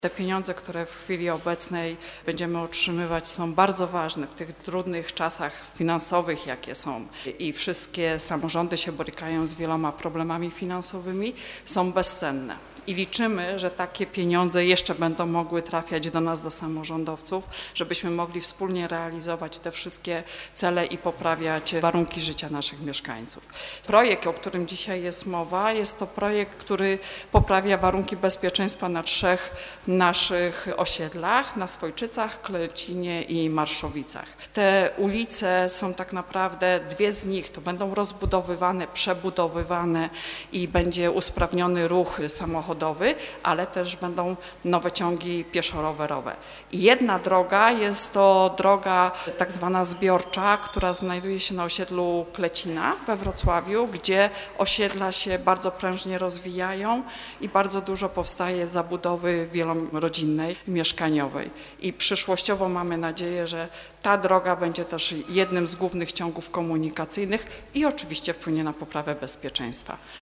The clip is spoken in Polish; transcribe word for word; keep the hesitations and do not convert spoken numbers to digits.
Te pieniądze, które w chwili obecnej będziemy otrzymywać, są bardzo ważne w tych trudnych czasach finansowych, jakie są, i wszystkie samorządy się borykają z wieloma problemami finansowymi, są bezcenne. I liczymy, że takie pieniądze jeszcze będą mogły trafiać do nas, do samorządowców, żebyśmy mogli wspólnie realizować te wszystkie cele i poprawiać warunki życia naszych mieszkańców. Projekt, o którym dzisiaj jest mowa, jest to projekt, który poprawia warunki bezpieczeństwa na trzech naszych osiedlach, na Swojczycach, Klecinie i Marszowicach. Te ulice są tak naprawdę, dwie z nich to będą rozbudowywane, przebudowywane i będzie usprawniony ruch samochodowy, ale też będą nowe ciągi pieszo-rowerowe. Jedna droga jest to droga tak zwana zbiorcza, która znajduje się na osiedlu Klecina we Wrocławiu, gdzie osiedla się bardzo prężnie rozwijają i bardzo dużo powstaje zabudowy wielorodzinnej, mieszkaniowej. I przyszłościowo mamy nadzieję, że ta droga będzie też jednym z głównych ciągów komunikacyjnych i oczywiście wpłynie na poprawę bezpieczeństwa.